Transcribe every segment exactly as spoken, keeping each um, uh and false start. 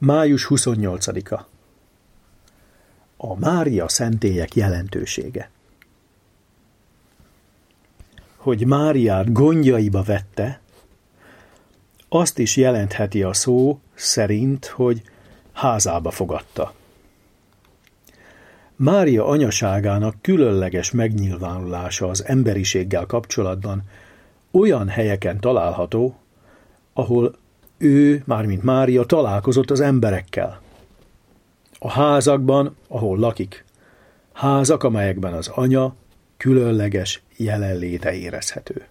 május huszonnyolcadika. A Mária szentélyek jelentősége. Hogy Máriát gondjaiba vette, azt is jelentheti a szó szerint, hogy házába fogadta. Mária anyaságának különleges megnyilvánulása az emberiséggel kapcsolatban olyan helyeken található, ahol ő, mármint Mária, találkozott az emberekkel. A házakban, ahol lakik. Házak, amelyekben az anya különleges jelenléte érezhető.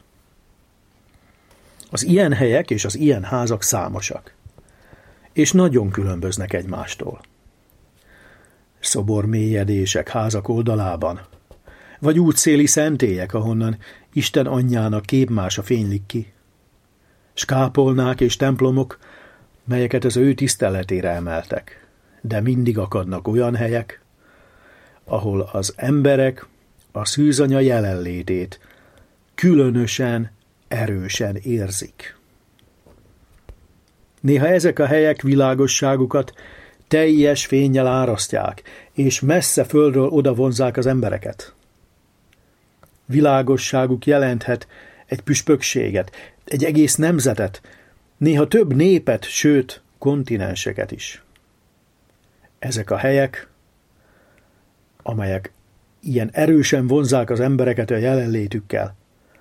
Az ilyen helyek és az ilyen házak számosak, és nagyon különböznek egymástól. Szobormélyedések házak oldalában, vagy útszéli szentélyek, ahonnan Isten anyjának képmása fénylik ki, s kápolnák és templomok, melyeket az ő tiszteletére emeltek, de mindig akadnak olyan helyek, ahol az emberek a szűzanya jelenlétét különösen, erősen érzik. Néha ezek a helyek világosságukat teljes fénnyel árasztják, és messze földről odavonzák az embereket. Világosságuk jelenthet egy püspökséget, egy egész nemzetet, néha több népet, sőt, kontinenseket is. Ezek a helyek, amelyek ilyen erősen vonzák az embereket a jelenlétükkel,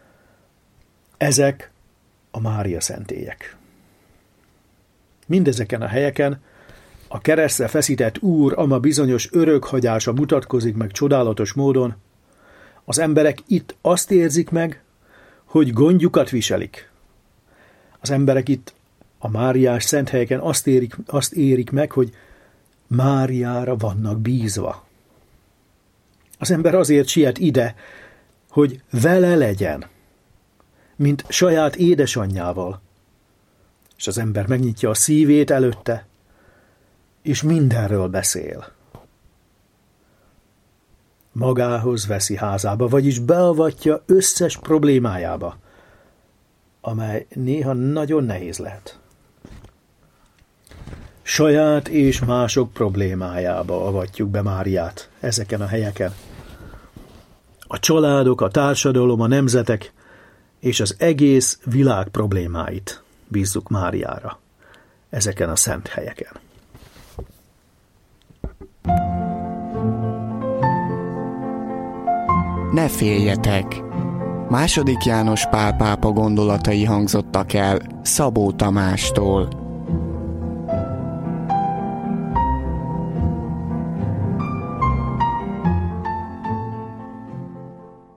ezek a Mária szentélyek. Mindezeken a helyeken a keresztre feszített Úr ama bizonyos örökhagyása mutatkozik meg csodálatos módon. Az emberek itt azt érzik meg, hogy gondjukat viselik. Az emberek itt a máriás szent helyeken azt érik, azt érik meg, hogy Máriára vannak bízva. Az ember azért siet ide, hogy vele legyen, mint saját édesanyjával. És az ember megnyitja a szívét előtte, és mindenről beszél. Magához veszi házába, vagyis beavatja összes problémájába, amely néha nagyon nehéz lehet. Saját és mások problémájába avatjuk be Máriát ezeken a helyeken. A családok, a társadalom, a nemzetek és az egész világ problémáit bízzuk Máriára ezeken a szent helyeken. Ne féljetek! Második János Pál pápa gondolatai hangzottak el Szabó Tamástól.